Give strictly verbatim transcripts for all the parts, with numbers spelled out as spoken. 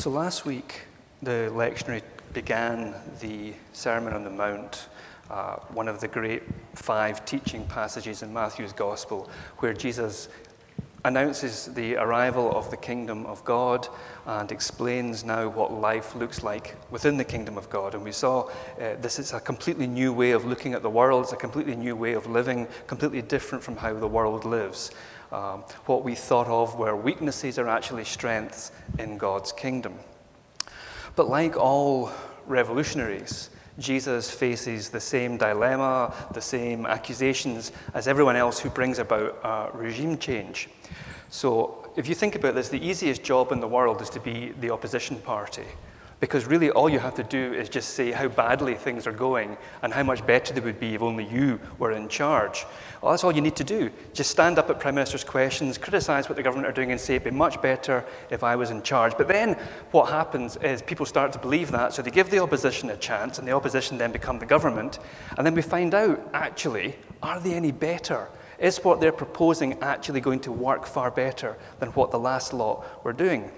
So last week, the lectionary began the Sermon on the Mount, uh, one of the great five teaching passages in Matthew's Gospel, where Jesus announces the arrival of the kingdom of God and explains now what life looks like within the kingdom of God. And we saw uh, this is a completely new way of looking at the world. It's a completely new way of living, completely different from how the world lives. Um, what we thought of were weaknesses are actually strengths in God's kingdom. But like all revolutionaries, Jesus faces the same dilemma, the same accusations as everyone else who brings about uh, regime change. So if you think about this, the easiest job in the world is to be the opposition party, because really all you have to do is just say how badly things are going and how much better they would be if only you were in charge. Well, that's all you need to do. Just stand up at Prime Minister's questions, criticize what the government are doing and say it'd be much better if I was in charge. But then what happens is people start to believe that, so they give the opposition a chance, and the opposition then become the government. And then we find out, actually, are they any better? Is what they're proposing actually going to work far better than what the last lot were doing?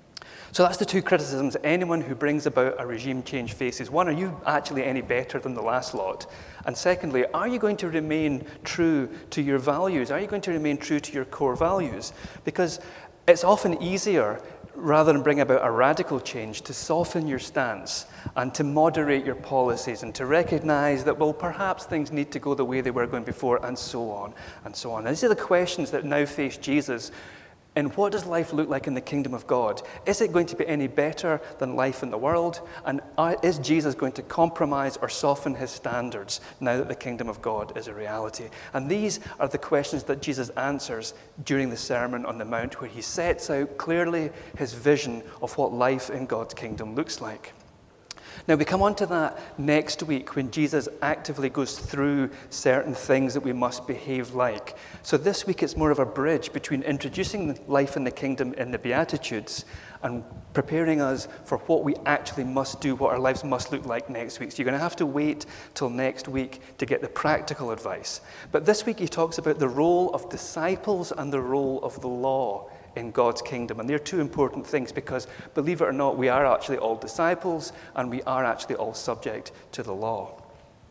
So that's the two criticisms anyone who brings about a regime change faces. One, are you actually any better than the last lot? And secondly, are you going to remain true to your values? Are you going to remain true to your core values? Because it's often easier, rather than bring about a radical change, to soften your stance and to moderate your policies and to recognize that, well, perhaps things need to go the way they were going before, and so on and so on. And these are the questions that now face Jesus. And what does life look like in the kingdom of God? Is it going to be any better than life in the world? And is Jesus going to compromise or soften his standards now that the kingdom of God is a reality? And these are the questions that Jesus answers during the Sermon on the Mount, where he sets out clearly his vision of what life in God's kingdom looks like. Now, we come on to that next week when Jesus actively goes through certain things that we must behave like. So this week it's more of a bridge between introducing life in the kingdom in the Beatitudes and preparing us for what we actually must do, what our lives must look like next week. So you're going to have to wait till next week to get the practical advice. But this week he talks about the role of disciples and the role of the law in God's kingdom. And they're two important things because, believe it or not, we are actually all disciples and we are actually all subject to the law.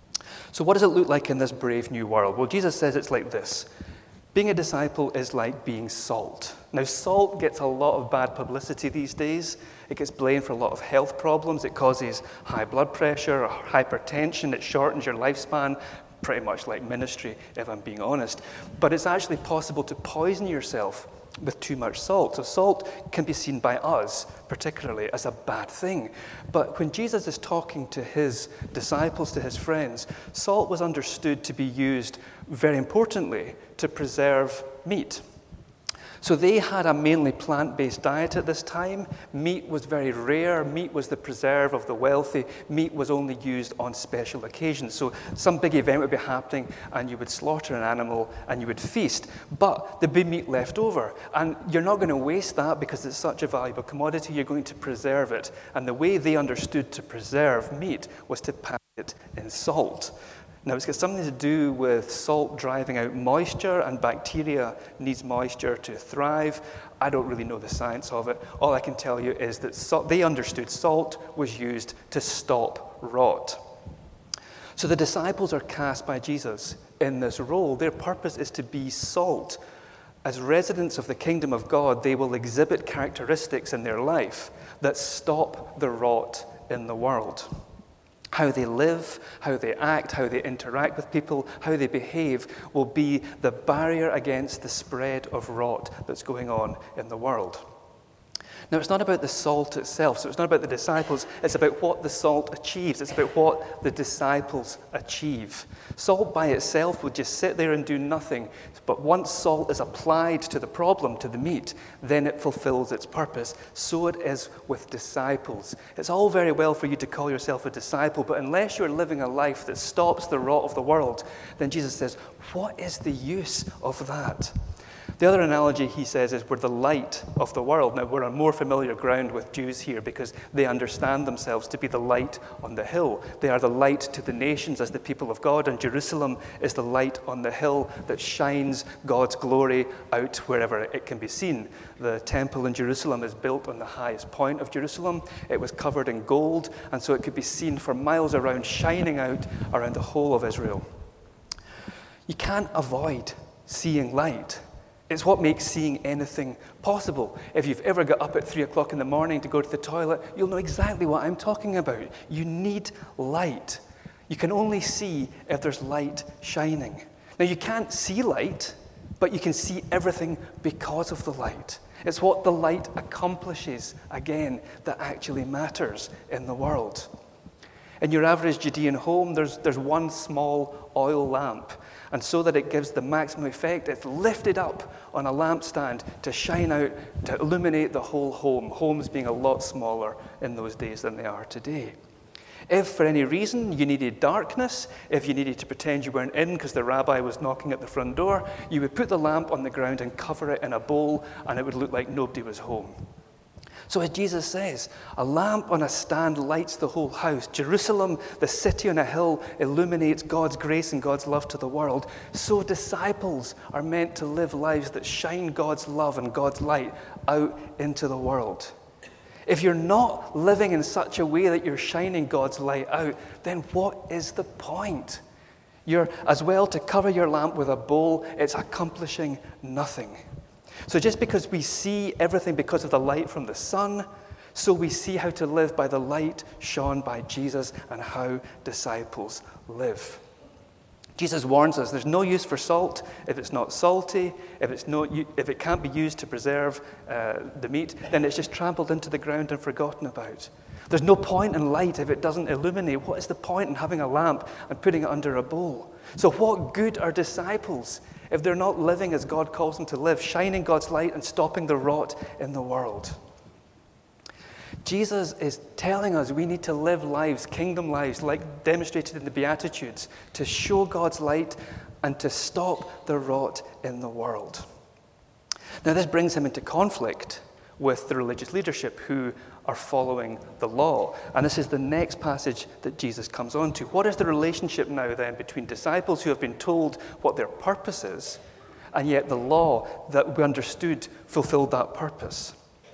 So what does it look like in this brave new world? Well, Jesus says it's like this. Being a disciple is like being salt. Now, salt gets a lot of bad publicity these days. It gets blamed for a lot of health problems. It causes high blood pressure or hypertension. It shortens your lifespan, pretty much like ministry, if I'm being honest. But it's actually possible to poison yourself with too much salt. So salt can be seen by us, particularly, as a bad thing. But when Jesus is talking to his disciples, to his friends, salt was understood to be used, very importantly, to preserve meat. So they had a mainly plant-based diet at this time. Meat was very rare. Meat was the preserve of the wealthy. Meat was only used on special occasions. So some big event would be happening, and you would slaughter an animal, and you would feast. But there'd be meat left over. And you're not going to waste that because it's such a valuable commodity. You're going to preserve it. And the way they understood to preserve meat was to pack it in salt. Now, it's got something to do with salt driving out moisture, and bacteria needs moisture to thrive. I don't really know the science of it. All I can tell you is that salt, they understood salt was used to stop rot. So the disciples are cast by Jesus in this role. Their purpose is to be salt. As residents of the kingdom of God, they will exhibit characteristics in their life that stop the rot in the world. How they live, how they act, how they interact with people, how they behave will be the barrier against the spread of rot that's going on in the world. Now, it's not about the salt itself, so it's not about the disciples, it's about what the salt achieves. It's about what the disciples achieve. Salt by itself would just sit there and do nothing, but once salt is applied to the problem, to the meat, then it fulfills its purpose. So it is with disciples. It's all very well for you to call yourself a disciple, but unless you're living a life that stops the rot of the world, then Jesus says, what is the use of that? The other analogy, he says, is we're the light of the world. Now, we're on more familiar ground with Jews here because they understand themselves to be the light on the hill. They are the light to the nations as the people of God, and Jerusalem is the light on the hill that shines God's glory out wherever it can be seen. The temple in Jerusalem is built on the highest point of Jerusalem. It was covered in gold, and so it could be seen for miles around, shining out around the whole of Israel. You can't avoid seeing light. It's what makes seeing anything possible. If you've ever got up at three o'clock in the morning to go to the toilet, you'll know exactly what I'm talking about. You need light. You can only see if there's light shining. Now, you can't see light, but you can see everything because of the light. It's what the light accomplishes, again, that actually matters in the world. In your average Judean home, there's, there's one small oil lamp. And so that it gives the maximum effect, it's lifted up on a lampstand to shine out, to illuminate the whole home, homes being a lot smaller in those days than they are today. If for any reason you needed darkness, if you needed to pretend you weren't in because the rabbi was knocking at the front door, you would put the lamp on the ground and cover it in a bowl, and it would look like nobody was home. So as Jesus says, a lamp on a stand lights the whole house. Jerusalem, the city on a hill, illuminates God's grace and God's love to the world. So disciples are meant to live lives that shine God's love and God's light out into the world. If you're not living in such a way that you're shining God's light out, then what is the point? You're as well to cover your lamp with a bowl, it's accomplishing nothing. So just because we see everything because of the light from the sun, so we see how to live by the light shone by Jesus and how disciples live. Jesus warns us there's no use for salt if it's not salty, if it's no, if it can't be used to preserve uh, the meat, then it's just trampled into the ground and forgotten about. There's no point in light if it doesn't illuminate. What is the point in having a lamp and putting it under a bowl? So what good are disciples if they're not living as God calls them to live, shining God's light and stopping the rot in the world? Jesus is telling us we need to live lives, kingdom lives, like demonstrated in the Beatitudes, to show God's light and to stop the rot in the world. Now, this brings him into conflict with the religious leadership who are following the law. And this is the next passage that Jesus comes on to. What is the relationship now then between disciples who have been told what their purpose is, and yet the law that we understood fulfilled that purpose?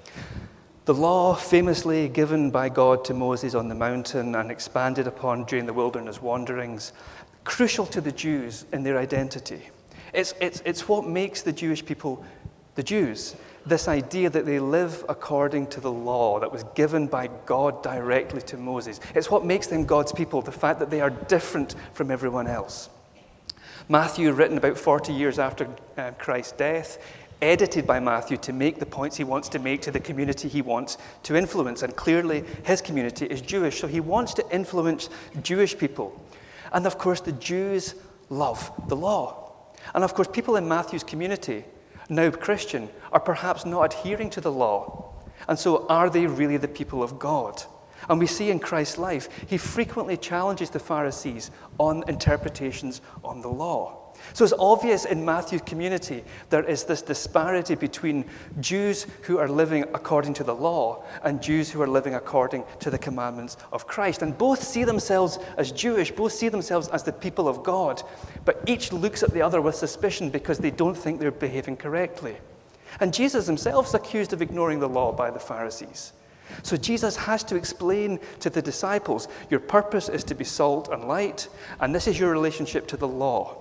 The law, famously given by God to Moses on the mountain and expanded upon during the wilderness wanderings, crucial to the Jews in their identity. It's, it's, it's what makes the Jewish people the Jews. This idea that they live according to the law that was given by God directly to Moses. It's what makes them God's people, the fact that they are different from everyone else. Matthew, written about forty years after uh, Christ's death, edited by Matthew to make the points he wants to make to the community he wants to influence. And clearly, his community is Jewish, so he wants to influence Jewish people. And of course, the Jews love the law. And of course, people in Matthew's community, now Christian, are perhaps not adhering to the law. And so are they really the people of God? And we see in Christ's life, he frequently challenges the Pharisees on interpretations on the law. So it's obvious in Matthew's community there is this disparity between Jews who are living according to the law and Jews who are living according to the commandments of Christ. And both see themselves as Jewish, both see themselves as the people of God, but each looks at the other with suspicion because they don't think they're behaving correctly. And Jesus himself is accused of ignoring the law by the Pharisees. So Jesus has to explain to the disciples, your purpose is to be salt and light, and this is your relationship to the law.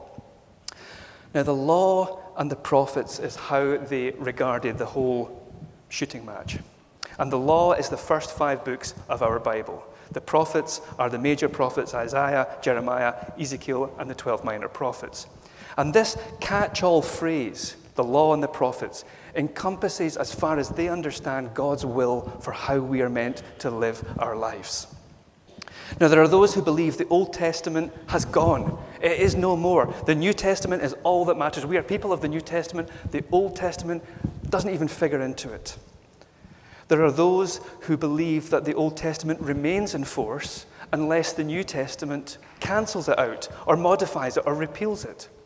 Now, the law and the prophets is how they regarded the whole shooting match. And the law is the first five books of our Bible. The prophets are the major prophets, Isaiah, Jeremiah, Ezekiel, and the twelve minor prophets. And this catch-all phrase, the law and the prophets, encompasses, as far as they understand, God's will for how we are meant to live our lives. Now, there are those who believe the Old Testament has gone. It is no more. The New Testament is all that matters. We are people of the New Testament. The Old Testament doesn't even figure into it. There are those who believe that the Old Testament remains in force unless the New Testament cancels it out or modifies it or repeals it.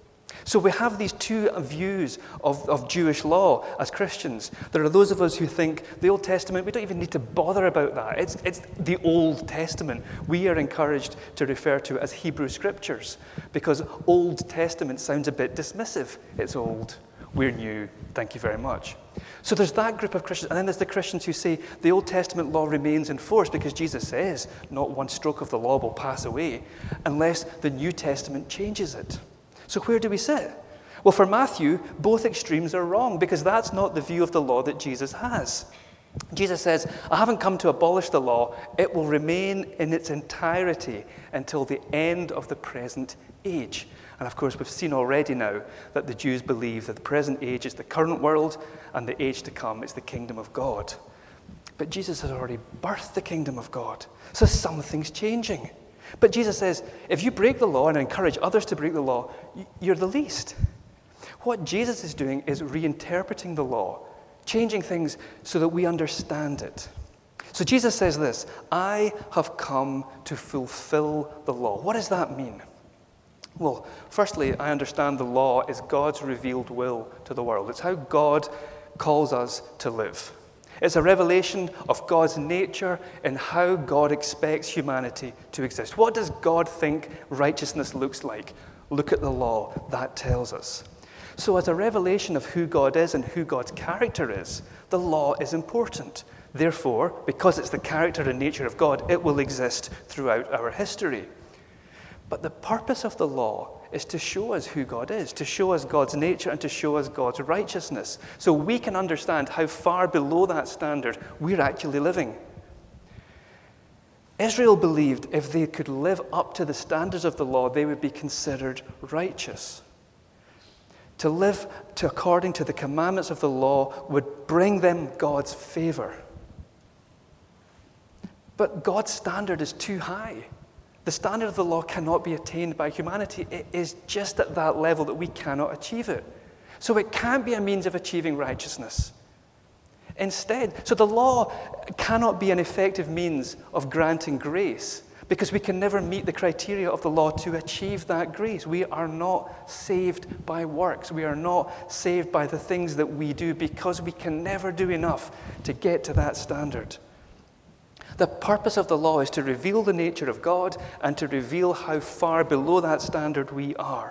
So we have these two views of, of Jewish law as Christians. There are those of us who think the Old Testament, we don't even need to bother about that. It's, it's the Old Testament. We are encouraged to refer to it as Hebrew Scriptures because Old Testament sounds a bit dismissive. It's old. We're new. Thank you very much. So there's that group of Christians. And then there's the Christians who say the Old Testament law remains in force because Jesus says not one stroke of the law will pass away unless the New Testament changes it. So where do we sit? Well, for Matthew, both extremes are wrong because that's not the view of the law that Jesus has. Jesus says, I haven't come to abolish the law. It will remain in its entirety until the end of the present age. And of course, we've seen already now that the Jews believe that the present age is the current world and the age to come is the kingdom of God. But Jesus has already birthed the kingdom of God. So something's changing. But Jesus says, if you break the law and encourage others to break the law, you're the least. What Jesus is doing is reinterpreting the law, changing things so that we understand it. So Jesus says this, I have come to fulfill the law. What does that mean? Well, firstly, I understand the law is God's revealed will to the world. It's how God calls us to live. It's a revelation of God's nature and how God expects humanity to exist. What does God think righteousness looks like? Look at the law. That tells us. So as a revelation of who God is and who God's character is, the law is important. Therefore, because it's the character and nature of God, it will exist throughout our history. But the purpose of the law is to show us who God is, to show us God's nature and to show us God's righteousness, so we can understand how far below that standard we're actually living. Israel believed if they could live up to the standards of the law, they would be considered righteous. To live to according to the commandments of the law would bring them God's favor. But God's standard is too high. The standard of the law cannot be attained by humanity. It is just at that level that we cannot achieve it. So it can't be a means of achieving righteousness. Instead, so the law cannot be an effective means of granting grace because we can never meet the criteria of the law to achieve that grace. We are not saved by works. We are not saved by the things that we do because we can never do enough to get to that standard. The purpose of the law is to reveal the nature of God and to reveal how far below that standard we are.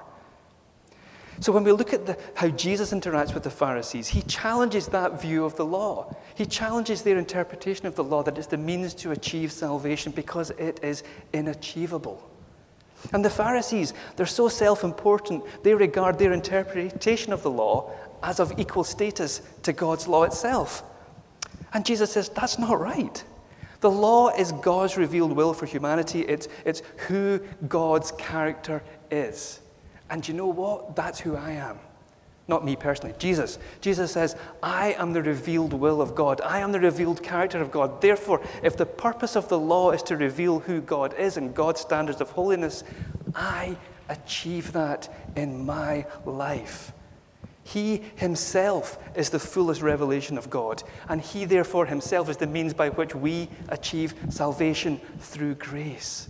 So when we look at the, how Jesus interacts with the Pharisees, he challenges that view of the law. He challenges their interpretation of the law that it's the means to achieve salvation because it is inachievable. And the Pharisees, they're so self-important, they regard their interpretation of the law as of equal status to God's law itself. And Jesus says, that's not right. The law is God's revealed will for humanity. It's, it's who God's character is. And you know what? That's who I am. Not me personally, Jesus. Jesus says, I am the revealed will of God. I am the revealed character of God. Therefore, if the purpose of the law is to reveal who God is and God's standards of holiness, I achieve that in my life. He himself is the fullest revelation of God, and he therefore himself is the means by which we achieve salvation through grace.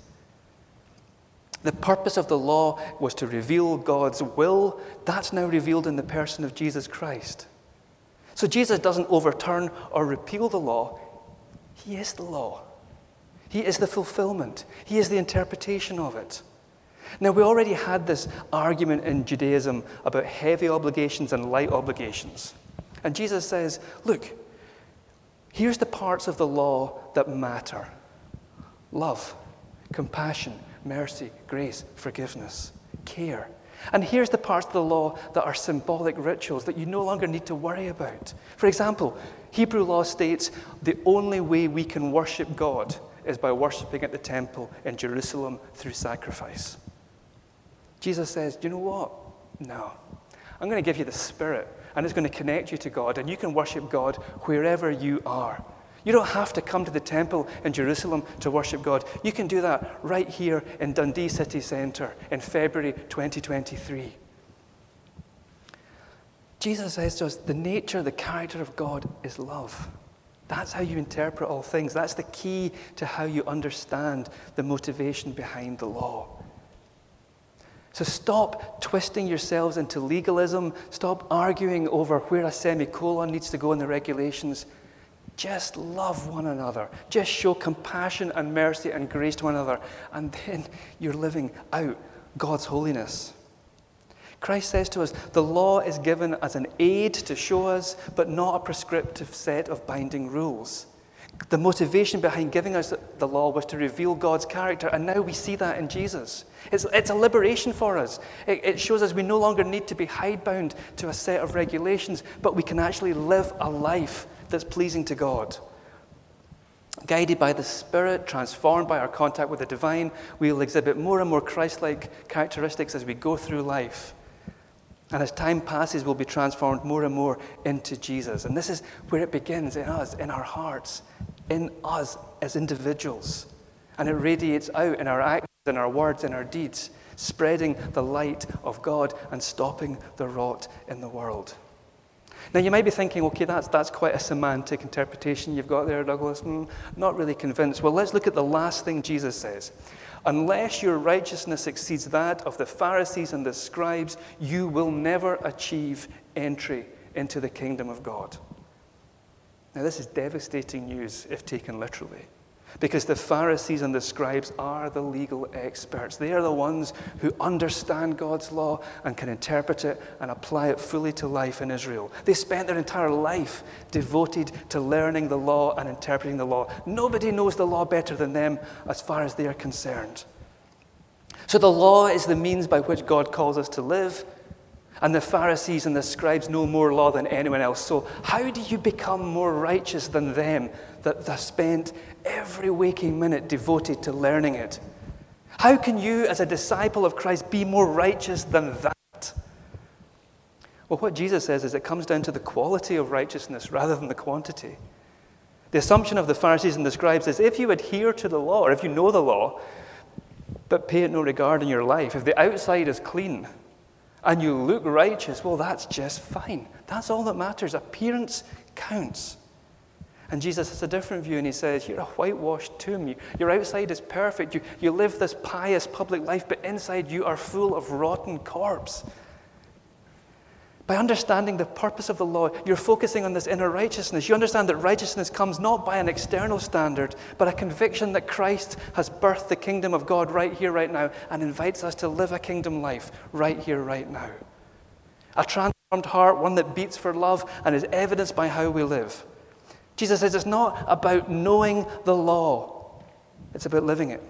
The purpose of the law was to reveal God's will. That's now revealed in the person of Jesus Christ. So Jesus doesn't overturn or repeal the law. He is the law. He is the fulfillment. He is the interpretation of it. Now, we already had this argument in Judaism about heavy obligations and light obligations. And Jesus says, look, here's the parts of the law that matter. Love, compassion, mercy, grace, forgiveness, care. And here's the parts of the law that are symbolic rituals that you no longer need to worry about. For example, Hebrew law states the only way we can worship God is by worshiping at the temple in Jerusalem through sacrifice. Jesus says, do you know what? No. I'm going to give you the Spirit, and it's going to connect you to God, and you can worship God wherever you are. You don't have to come to the temple in Jerusalem to worship God. You can do that right here in Dundee City Centre in February twenty twenty-three. Jesus says to us, the nature, the character of God is love. That's how you interpret all things. That's the key to how you understand the motivation behind the law. So stop twisting yourselves into legalism. Stop arguing over where a semicolon needs to go in the regulations. Just love one another. Just show compassion and mercy and grace to one another. And then you're living out God's holiness. Christ says to us, the law is given as an aid to show us, but not a prescriptive set of binding rules. The motivation behind giving us the law was to reveal God's character, and now we see that in Jesus. It's, it's a liberation for us. It, it shows us we no longer need to be hidebound to a set of regulations, but we can actually live a life that's pleasing to God. Guided by the Spirit, transformed by our contact with the divine, we will exhibit more and more Christ-like characteristics as we go through life. And as time passes, we'll be transformed more and more into Jesus. And this is where it begins, in us, in our hearts, in us as individuals. And it radiates out in our actions, in our words, in our deeds, spreading the light of God and stopping the rot in the world. Now, you might be thinking, okay, that's, that's quite a semantic interpretation you've got there, Douglas. Mm, not really convinced. Well, let's look at the last thing Jesus says. Unless your righteousness exceeds that of the Pharisees and the scribes, you will never achieve entry into the kingdom of God. Now, this is devastating news if taken literally, because the Pharisees and the scribes are the legal experts. They are the ones who understand God's law and can interpret it and apply it fully to life in Israel. They spent their entire life devoted to learning the law and interpreting the law. Nobody knows the law better than them as far as they are concerned. So the law is the means by which God calls us to live, and the Pharisees and the scribes know more law than anyone else. So how do you become more righteous than them that have spent every waking minute devoted to learning it? How can you, as a disciple of Christ, be more righteous than that? Well, what Jesus says is it comes down to the quality of righteousness rather than the quantity. The assumption of the Pharisees and the scribes is if you adhere to the law, or if you know the law, but pay it no regard in your life, if the outside is clean and you look righteous, well, that's just fine. That's all that matters. Appearance counts. And Jesus has a different view, and he says, you're a whitewashed tomb. You, your outside is perfect. You, you live this pious public life, but inside you are full of rotten corpse. By understanding the purpose of the law, you're focusing on this inner righteousness. You understand that righteousness comes not by an external standard, but a conviction that Christ has birthed the kingdom of God right here, right now, and invites us to live a kingdom life right here, right now. A transformed heart, one that beats for love and is evidenced by how we live. Jesus says it's not about knowing the law. It's about living it.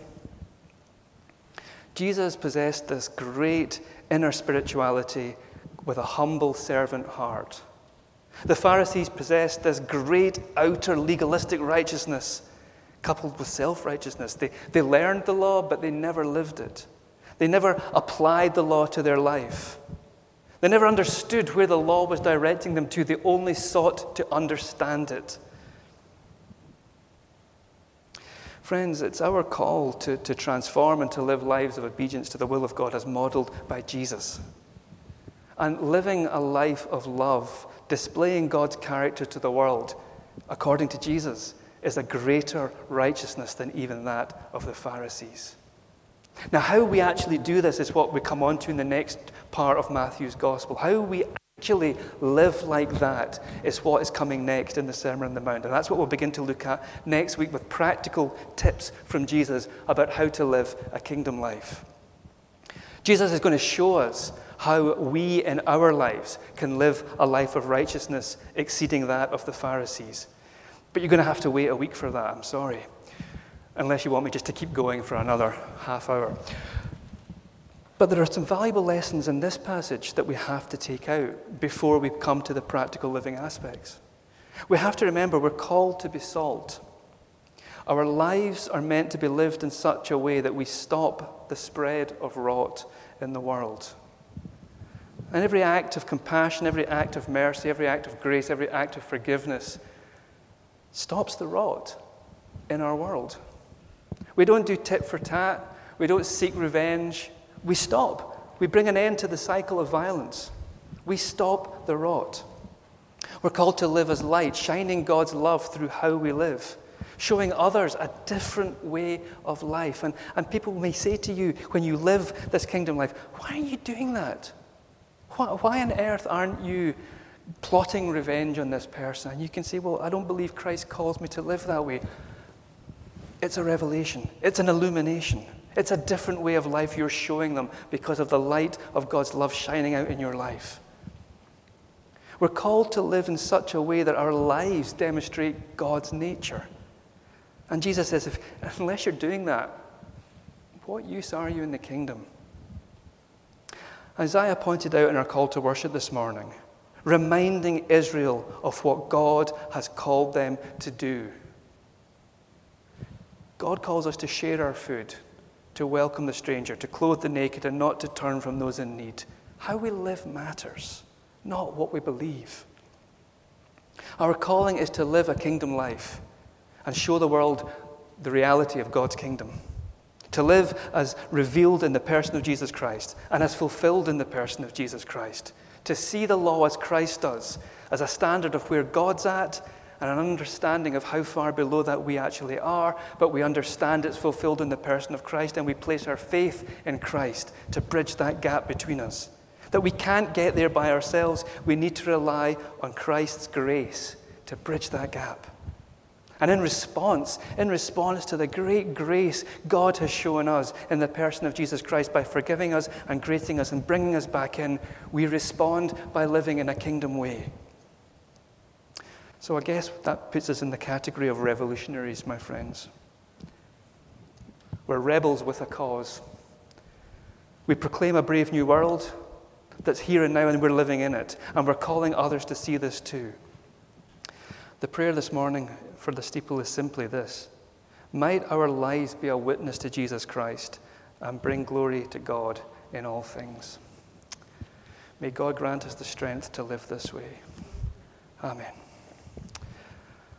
Jesus possessed this great inner spirituality with a humble servant heart. The Pharisees possessed this great outer legalistic righteousness coupled with self-righteousness. They, they learned the law, but they never lived it. They never applied the law to their life. They never understood where the law was directing them to. They only sought to understand it. Friends, it's our call to, to transform and to live lives of obedience to the will of God as modeled by Jesus. And living a life of love, displaying God's character to the world, according to Jesus, is a greater righteousness than even that of the Pharisees. Now, how we actually do this is what we come on to in the next part of Matthew's Gospel. How we actually live like that is what is coming next in the Sermon on the Mount. And that's what we'll begin to look at next week with practical tips from Jesus about how to live a kingdom life. Jesus is going to show us how we in our lives can live a life of righteousness exceeding that of the Pharisees. But you're going to have to wait a week for that, I'm sorry. Unless you want me just to keep going for another half hour. But there are some valuable lessons in this passage that we have to take out before we come to the practical living aspects. We have to remember we're called to be salt. Our lives are meant to be lived in such a way that we stop the spread of rot in the world. And every act of compassion, every act of mercy, every act of grace, every act of forgiveness stops the rot in our world. We don't do tit for tat. We don't seek revenge. We stop. We bring an end to the cycle of violence. We stop the rot. We're called to live as light, shining God's love through how we live, showing others a different way of life. And, and people may say to you, when you live this kingdom life, why are you doing that? Why, why on earth aren't you plotting revenge on this person? And you can say, well, I don't believe Christ calls me to live that way. It's a revelation. It's an illumination. It's a different way of life you're showing them because of the light of God's love shining out in your life. We're called to live in such a way that our lives demonstrate God's nature. And Jesus says, if, unless you're doing that, what use are you in the kingdom? Isaiah pointed out in our call to worship this morning, reminding Israel of what God has called them to do. God calls us to share our food, to welcome the stranger, to clothe the naked, and not to turn from those in need. How we live matters, not what we believe. Our calling is to live a kingdom life and show the world the reality of God's kingdom. To live as revealed in the person of Jesus Christ and as fulfilled in the person of Jesus Christ. To see the law as Christ does, as a standard of where God's at and an understanding of how far below that we actually are, but we understand it's fulfilled in the person of Christ, and we place our faith in Christ to bridge that gap between us. That we can't get there by ourselves. We need to rely on Christ's grace to bridge that gap. And in response, in response to the great grace God has shown us in the person of Jesus Christ by forgiving us and gracing us and bringing us back in, we respond by living in a kingdom way. So I guess that puts us in the category of revolutionaries, my friends. We're rebels with a cause. We proclaim a brave new world that's here and now, and we're living in it. And we're calling others to see this too. The prayer this morning for the steeple is simply this: might our lives be a witness to Jesus Christ and bring glory to God in all things. May God grant us the strength to live this way. Amen.